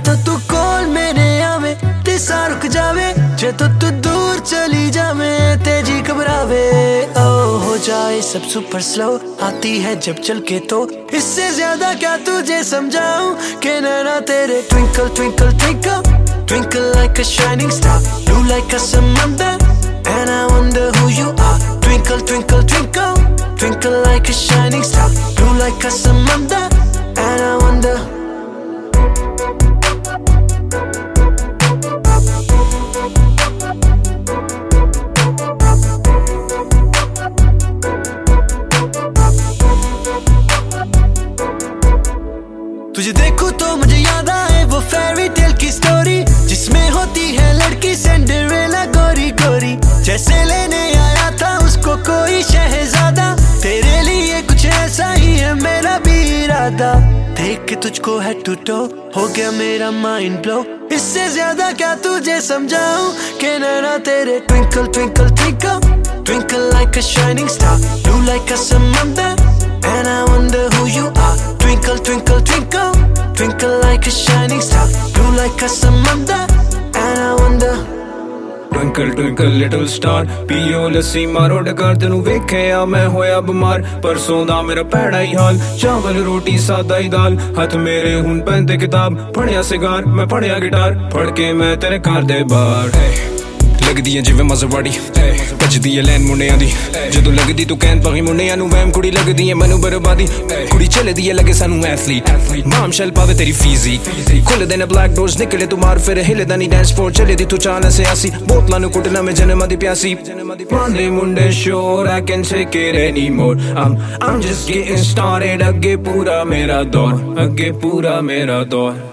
तो तू कोल मेरे आवे ते सा रुक जावे, जे तो तू दूर चली जावे तेजी घबरावे। ओ हो जाए सब सुपर स्लो, आती है जब चल के तो इससे ज्यादा क्या तुझे समझाऊं कि नैना तेरे twinkle twinkle twinkle twinkle like a shining star, blue like a samandar, and I wonder who you are. Twinkle twinkle twinkle twinkle like a shining star, blue like a samandar, and I wonder. तुझे देखूं तो मुझे याद आए वो fairy tale की story, जिसमें होती है लड़की सिंड्रेला गोरी गोरी। जैसे लेने आया था उसको कोई शहजादा, तेरे लिए कुछ ऐसा ही है मेरा भी इरादा। देख के तुझको हेड टू टो हो गया मेरा माइंड ब्लो, इससे ज्यादा क्या तुझे समझाऊं कि नैना तेरे twinkle twinkle twinkle twinkle like a shining star, blue like a samandar, and I wonder who you are. Twinkle twinkle twinkle twinkle like a shining star, blue like a samandar, and I wonder. Twinkle twinkle little star, पीओ लस्सी मारो डकार, तेनू वेखिया मैं होया बीमार, परसों दा मेरा भैड़ा ही हाल, चावल रोटी सादा ही दाल, हथ मेरे हुन पैंदे किताब, फड़िया सिगार मैं फड़िया गिटार, फड़ के मैं तेरे घर दे बाहर। लगदी है जिवें मज़वाड़ी, भजदी है लैन मुंडियां दी, जदों लगदी तू कहन पगी मुंडियां नू वैम, कुड़ी लगदी है मैनू बर्बादी, कुड़ी चलदी है लगे सानू एथलीट, माम शल पावे तेरी फिजिक, खुल देने ब्लैक डोर्स निकले तू मार फिर हिलदा नी डांस फ्लोर, चले दी तू चाल ऐसे आसी, बोतलां नू कुटना में जन्म दी प्यासी, मांदे मुंडे शोर I can't take it anymore, I'm just getting started, अगे पूरा मेरा दौर, अगे पूरा मेरा दौर।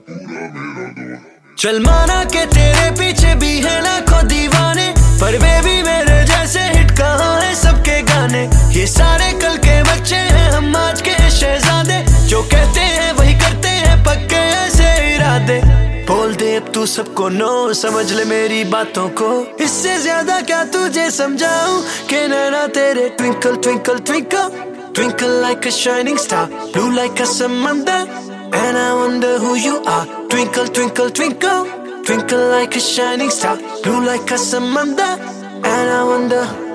चल माना के तेरे पीछे भी है लाखों दीवाने, पर बेबी मेरे जैसे हिट कहाँ है सबके गाने। ये सारे कल के बच्चे हैं हम आज के शहजादे, जो कहते हैं वही करते हैं पक्के ऐसे इरादे। बोल दे अब तू सबको नो, समझ ले मेरी बातों को, इससे ज्यादा क्या तुझे समझाऊं कि नैना तेरे twinkle twinkle twinkle twinkle like a shining star, blue like a samandar, and I wonder who you are. Twinkle twinkle twinkle twinkle like a shining star, blue like a samandar, and I wonder.